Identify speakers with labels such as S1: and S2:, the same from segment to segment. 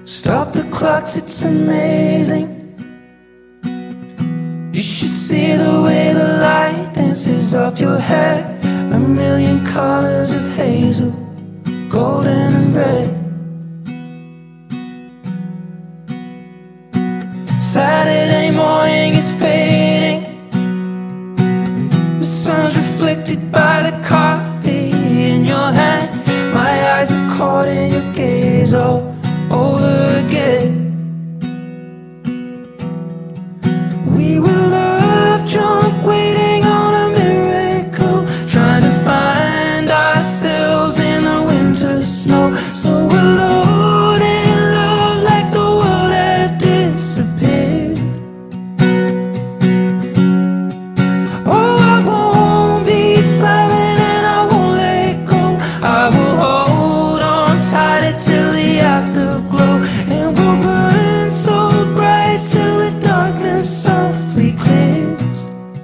S1: Stop the clocks, it's amazing. You should see the way the light dances up your hair. A million colors of hazel, golden and red. Saturday morning is fading. The sun's reflected by the coffee in your hand. My eyes are caught in your gaze all over again. We were love drunk, waiting on a miracle, trying to find ourselves in the winter snow. So alone in love, like the world had disappeared. Oh, I won't be silent and I won't let go. I will hold on tighter till the afterglow, and we'll burn so bright till the darkness softly clears.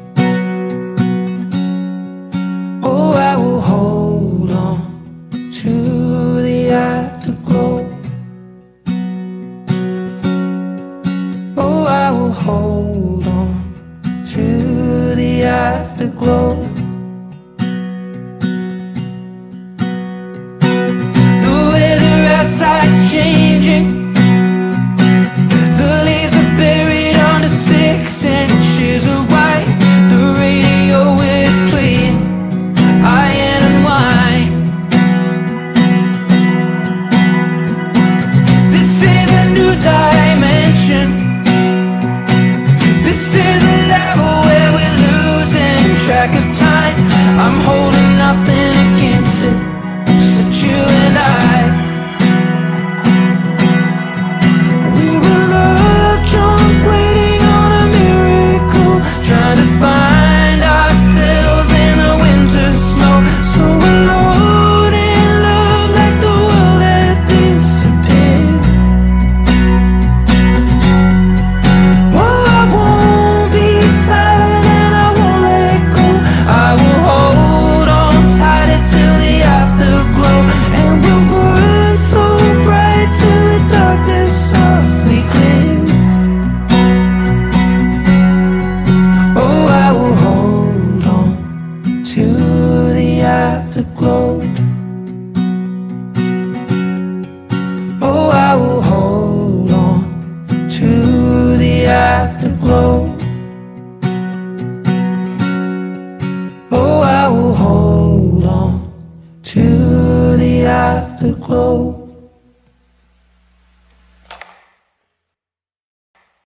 S1: Oh, I will hold on to the afterglow. Oh, I will hold on to the afterglow. The weather outside's changing. The leaves are buried under 6 inches of white. The radio is playing Iron and Wine. This is a new dimension. This is a level where we're losing track of time. I'm holding nothing against it, except you and I. We were love drunk, waiting on a miracle, trying to find ourselves in the winter snow. So alone in love, like the world had disappeared. Oh, I won't be silent and I won't let go. I will hold on tighter till the afterglow, and we'll burn so bright till the darkness softly clears. Oh, I will hold on to the afterglow. Oh, I will hold on to the afterglow. Oh, I will hold on to the afterglow.